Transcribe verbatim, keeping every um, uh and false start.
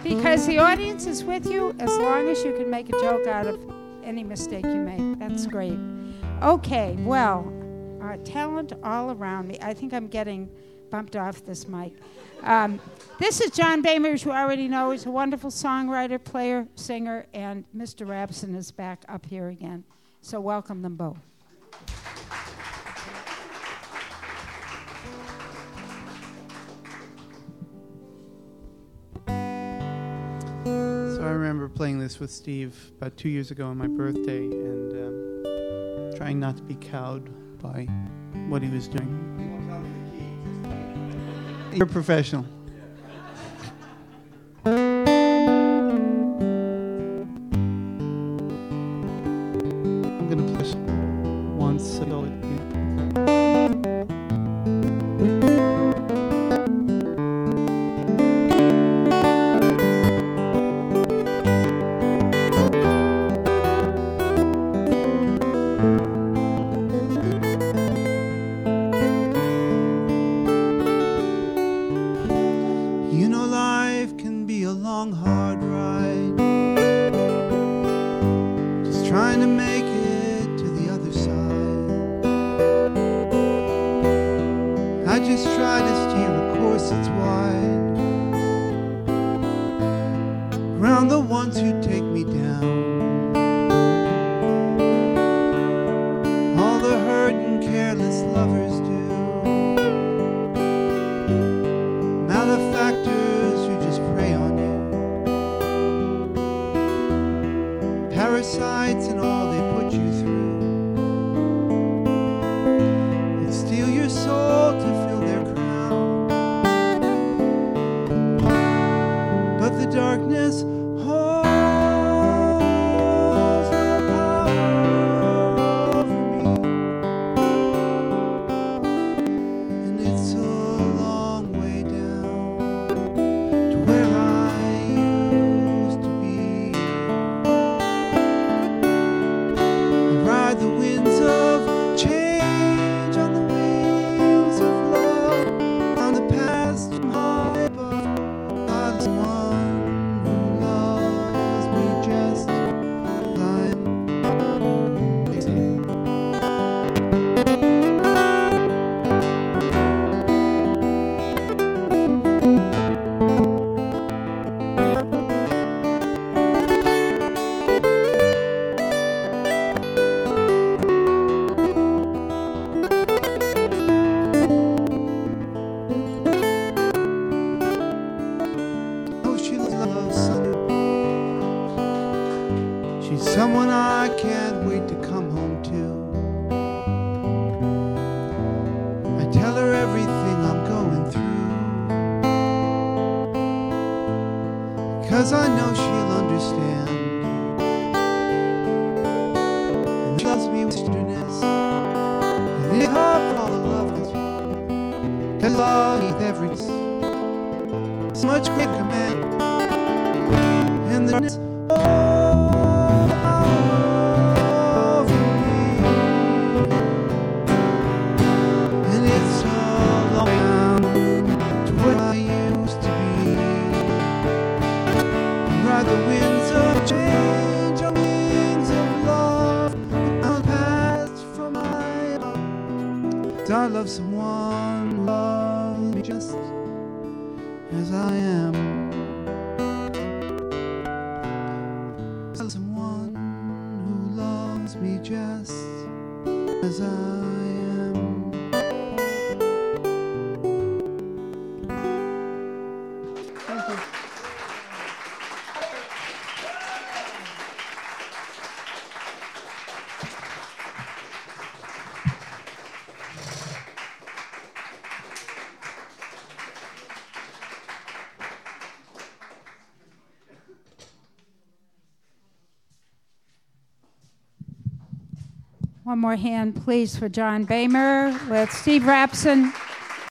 Because the audience is with you as long as you can make a joke out of any mistake you make. That's great. Okay, well, uh, talent all around me. I think I'm getting bumped off this mic. Um, this is John Boehmer, as you already know. He's a wonderful songwriter, player, singer, and Mister Rabson is back up here again. So welcome them both. So I remember playing this with Steve about two years ago on my birthday and um, trying not to be cowed by what he was doing. You're a professional. I'm going to push once so you'll... One more hand, please, for John Boehmer with Steve Rabson.